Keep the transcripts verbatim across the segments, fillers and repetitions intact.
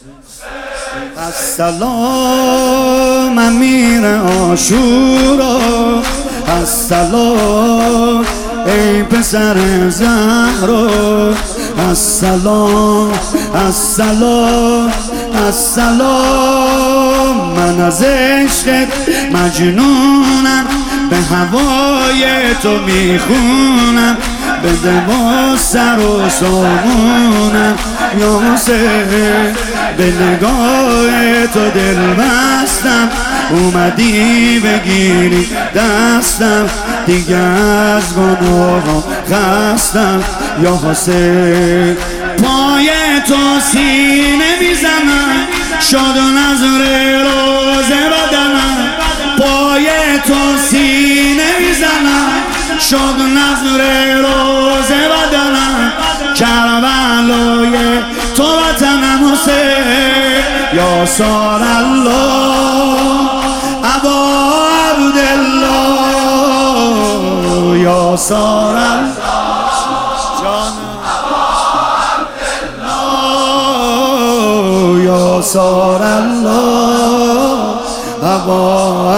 السلام امیر عاشورا، السلام ای پسر زهرا، السلام السلام السلام. من از عشقت مجنونم، به هوای تو میخونم، بده با سر و سامونم یا حسین. به نگاه تو دل بستم، اومدی بگیری دستم، دیگه از گناهام خستم یا حسین. پای تو سینه میزنم، شاد و نظر روزه بدنم. پای تو سینه میزنم، شاد و نظر روزه بدنم. کربلای تو وطنم حسین، یا سار الله ابا عبدالله، یا سار الله یا سار الله ابا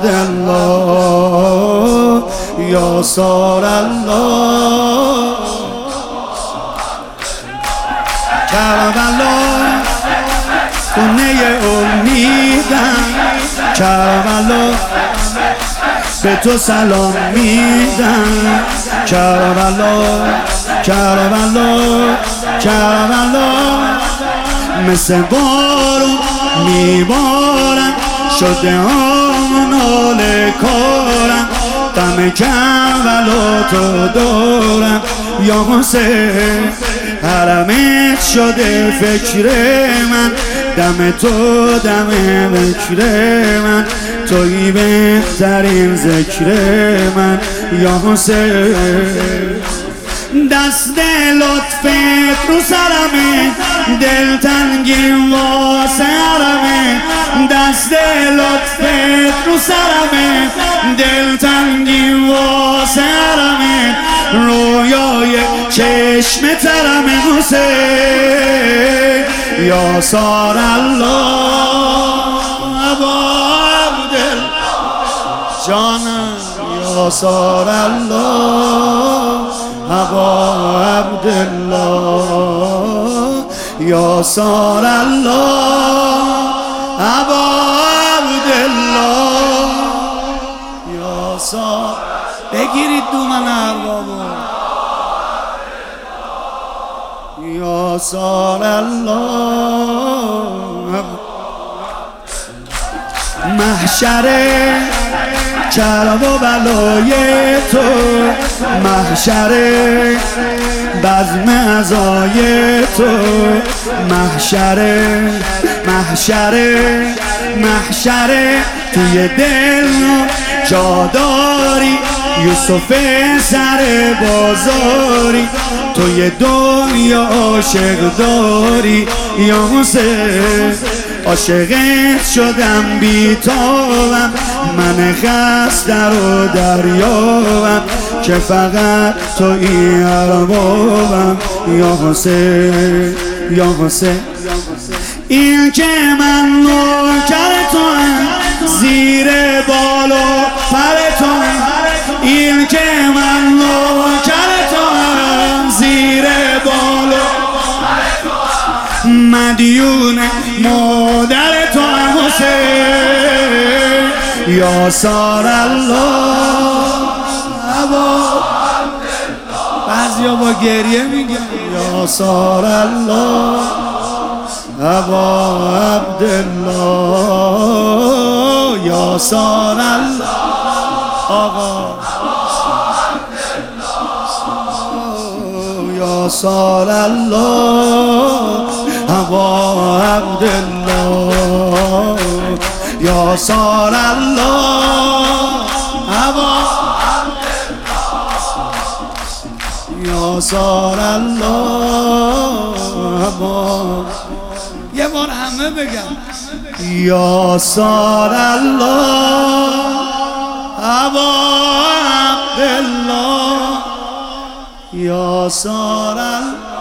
عبدالله، یا سار الله. کربلا خونه امیدم، کربلا به تو سلام میدم. کربلا کربلا کربلا مثل بارون میبارم، شده آمنال کارم. دم کربلا تو دارم یا حسین، حرمت شده فکر من، دم تو دم فکر من، تویی بهترین ذکر من یا حسین. دست لطفت رو سرمه، دلتنگی واسه حرمه. دست لطفت رو سرمه، دلتنگی واسه حرمه. رویای چشم ترم حسین، یا سار الله ابا عبدالله جانم، یا سار الله ابا عبدالله، یا سار الله ابا عبدالله، یا سار. بگیرید دومن اربابو، یا سار الله. محشره کرب و بلای تو، محشره بزم عزای تو. محشره محشره محشره توی دل جا داری، یوسف سر بازاری. توی دنیا عاشق داری یا حسین، عاشقت شدم بیتابم. من خسته رو دریابم، که فقط تویی اربابم یا حسین یا حسین. این که من نوکر توام، زیر بال و پر توام. این که من نوکر توام، زیر بال و پر توام. مدیون مادر توام حسین، یا سار الله ابا عبدالله. بعضیا با گریه میگن یا سار الله ابا عبدالله، یا سار الله آقا، یا سار الله ابا عبدالله، یا سار الله ابا عبدالله، یا سار الله ابا. یه بار همه بگم یا سار الله ابا عبدالله، یا سار الله.